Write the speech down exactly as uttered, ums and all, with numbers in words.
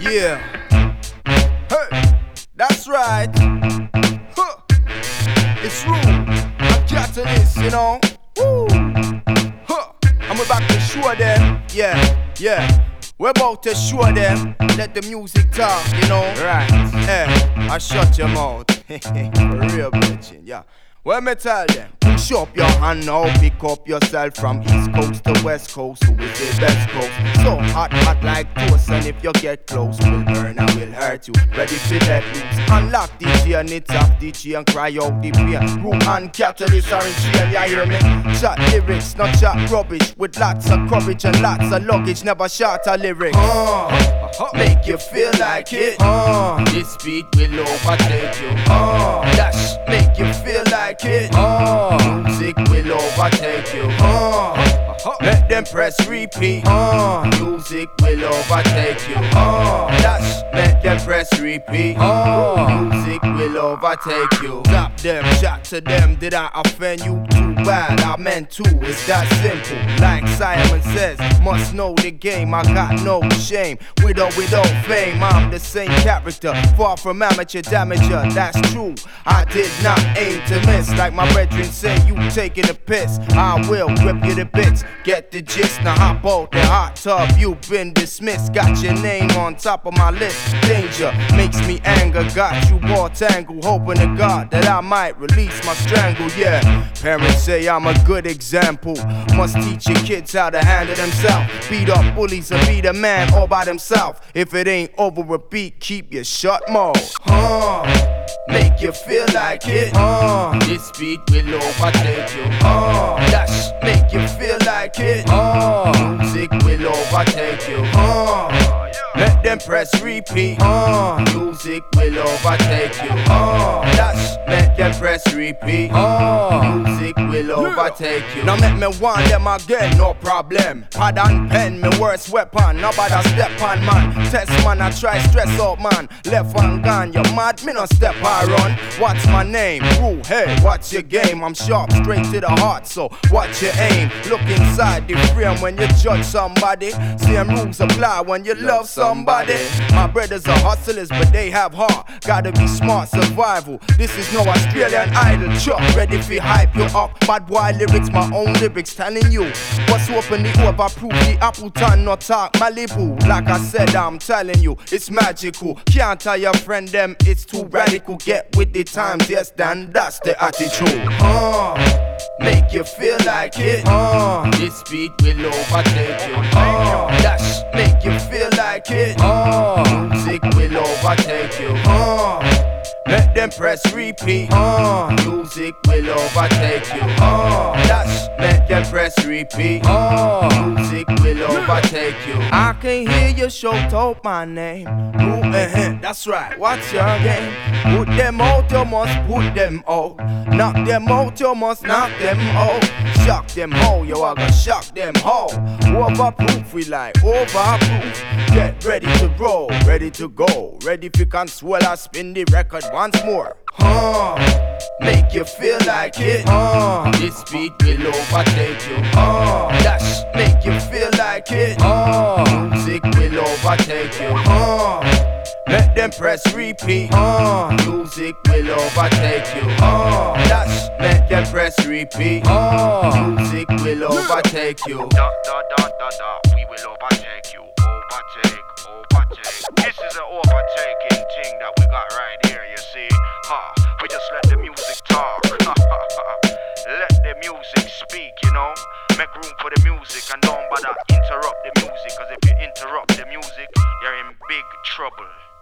Yeah. Hey, that's right. Huh. It's Rule. I'm Catalyst, you know. Woo. Huh. I'm about to show them. Yeah, yeah. We're about to show them. Let the music talk, you know. Right. Hey, I shut your mouth. For real, bitchin', yeah. Well, me tell them, push up your hand now, pick up yourself from East Coast to West Coast, who is the best coast? So hot, hot like toast, and if you get close, we'll burn and we'll hurt you. Ready for let loose, unlock D J and it's off D J and cry out the pain. Root and Catalyst are in chain, you hear me? Chat lyrics, not chat rubbish, with lots of courage and lots of luggage, never short a lyric. Uh, make you feel like it. Uh, this beat will overtake you. Uh, dash, make you feel like it. Oh, music will overtake you. Oh, let them press repeat. Oh, music will overtake you. Oh, dash, let them press repeat. Oh, music will overtake you. Stop them, chat to them. Did I offend you? Too bad, I meant to. It's that simple. Like Simon says, must know the game. I got no shame. With or without fame, I'm the same character. Far from amateur damager, that's true. I did not aim to miss. Like my brethren say, you taking a piss. I will rip you to bits. Get the gist, now hop out the hot tub. You've been dismissed. Got your name on top of my list. Danger makes me anger. Got you all tangled. Hoping to God that I might release my strangle. Yeah, parents say I'm a good example. Must teach your kids how to handle themselves. Beat up bullies and be the man all by themselves. If it ain't over a beat, keep your shut mouth. Huh. Make you feel like it. Uh, this beat will overtake you. Uh, dash, make you feel like it. Uh, music will overtake you. Uh, let them press repeat. Uh, music will overtake you. Uh, dash, let them press repeat. Uh, music will overtake you. Now make me want them again, no problem. Pad and pen, me worst weapon. Nobody step on man. Test man, I try stress out man. Left one gone, you mad? Me no step I run. What's my name? Rule, hey, what's your game? I'm sharp, straight to the heart, so what's your aim? Look inside the frame when you judge somebody. Same rules apply when you love somebody. My brothers are hustlers, but they have heart. Gotta be smart, survival. This is no Australian Idol. Chuck, ready for hype you up. Bad boy lyrics, my own lyrics, telling you what's open the over, proof the Appleton, not talk Malibu. Like I said, I'm telling you, it's magical. Can't tell your friend them, it's too radical. Get with the times, yes, then that's the attitude. Uh, make you feel like it. Uh, this beat will overtake you. Uh, dash, make you feel like it. Uh, music will overtake you. Uh, let them press repeat. Uh, music will overtake you. Uh, dash, let them press repeat. Uh, music will overtake you. I can hear you shout out my name. Ooh, uh-huh, that's right, what's your game? Put them out, you must put them out. Knock them out, you must knock them out. Shock them how, you are gonna shock them how. Overproof, we like overproof. Get ready to roll, ready to go. Ready if you can swell or spin the record once more. Huh, make you feel like it. Uh, this beat will overtake you. Uh, dash, make you feel like it. Uh, music will overtake you. Uh, let them press repeat. Uh, music will overtake you. Uh, dash, let them press repeat. Uh, music will overtake you. Da da da da da, we will overtake you. Overtake, overtake. This is an overtaking thing that we got right here, you see. Ha, we just let the music talk. Let the music speak, you know. Make room for the music and don't bother interrupt the music. Cause if you interrupt the music, you're in big trouble.